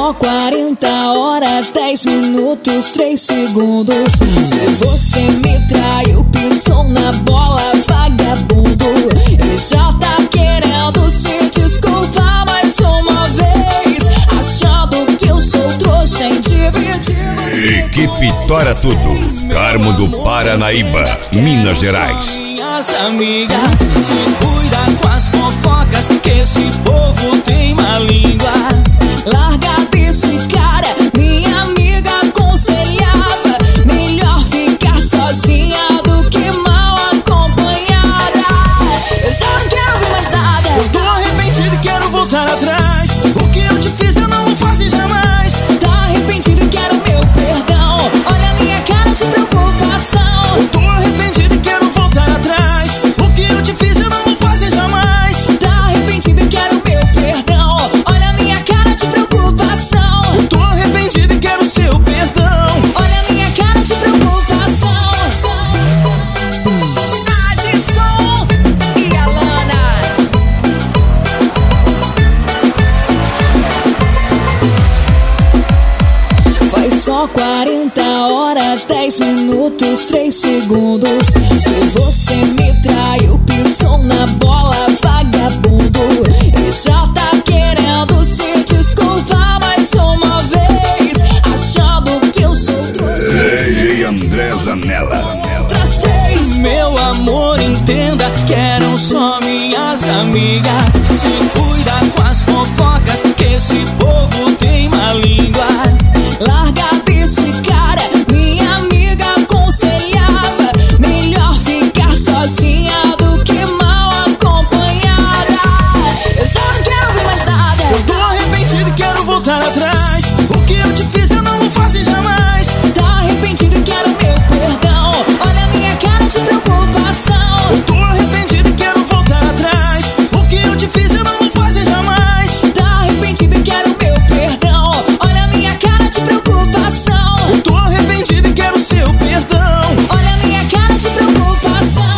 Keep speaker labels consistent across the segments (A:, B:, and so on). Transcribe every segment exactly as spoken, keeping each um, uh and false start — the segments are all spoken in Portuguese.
A: só quarenta horas, dez minutos, três segundos. Você me traiu, pisou na bola, vagabundo. E já tá querendo se desculpar mais uma vez, achando que eu sou trouxa em dividir você.
B: Equipe Tora Tudo, Carmo do Paranaíba, Minas Gerais.
C: Minhas amigas, se cuida com as fofocas, que esse povo tem má língua.
A: Larga desse cara, minha amiga aconselhava. Melhor ficar sozinha do que mal acompanhada. Eu já não quero ver mais nada.
C: Eu tô arrependido e quero voltar atrás. O que eu te fiz eu não vou fazer jamais.
A: Tá arrependido e quero meu perdão. Olha a minha cara de preocupação.
C: Eu tô arrependido e quero voltar atrás. O que eu te fiz eu não vou fazer jamais.
A: Tá arrependido e quero meu perdão. Olha a minha cara de preocupação.
C: Eu tô arrependido e quero seu perdão.
A: Olha a minha cara de preocupação. Adson e Alana. Foi só quarenta horas, dez minutos, três segundos. Você me traiu, pisou na bola, vagabundo. E já tá querendo se desculpar mais uma vez, achando que eu sou trouxa.
B: D J André Zanella.
A: Outras três.
C: Meu amor, entenda que eram só minhas amigas. Se cuida com as fofocas, que esse povo tem má língua.
A: Larga desse cara, minha amiga aconselhava. Melhor ficar sozinha do que mal acompanhada. Eu já não quero ver mais nada.
C: Eu tô arrependido e quero voltar atrás. O que eu te fiz eu não vou fazer jamais.
A: Tá arrependido e quero meu perdão. Olha a minha cara de preocupação.
C: Eu tô arrependido e quero voltar atrás. O que eu te fiz eu não vou fazer jamais.
A: Tá arrependido e quero meu perdão. Olha a minha cara de preocupação.
C: Eu tô arrependido e quero seu perdão.
A: Olha a minha cara de preocupação.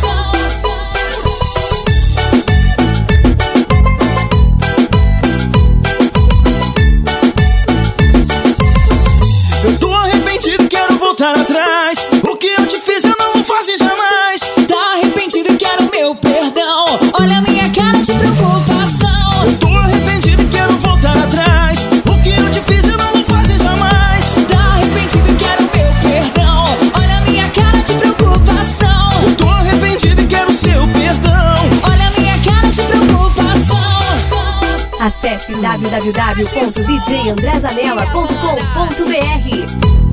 C: Eu tô arrependido e quero voltar atrás. O que eu te fiz eu não vou fazer jamais.
A: Tá arrependido e quero meu perdão. Olha a minha cara de preocupação.
C: Eu tô arrependido e quero voltar atrás. O que eu te fiz eu não vou fazer jamais.
A: Tá arrependido e quero meu perdão. Olha a minha cara de preocupação.
C: Eu tô arrependido e quero seu perdão.
A: Olha a minha cara de preocupação.
D: Acesse w w w ponto d j andré zanella ponto com ponto b r.